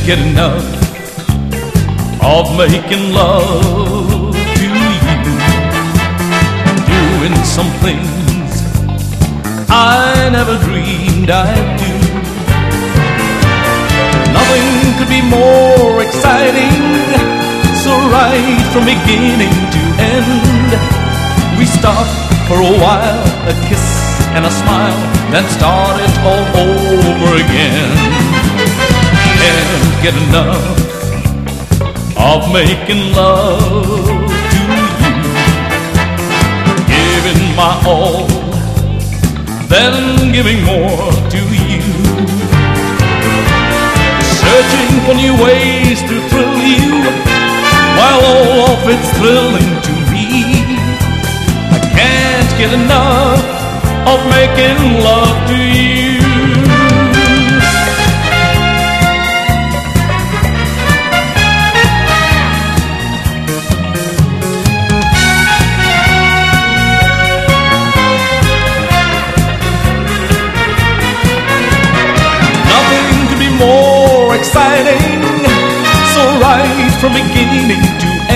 get enough of making love to you, doing some things I never dreamed I'd do. Nothing could be more exciting, so right from beginning to end, we stopped for a while, a kiss and a smile, then started all over again. Can't get enough of making love to you, giving my all, then giving more to you, searching for new ways to thrill you, while all of it's thrilling to me. I can't get enough of making love to you. Nothing could be more exciting, so right from beginning to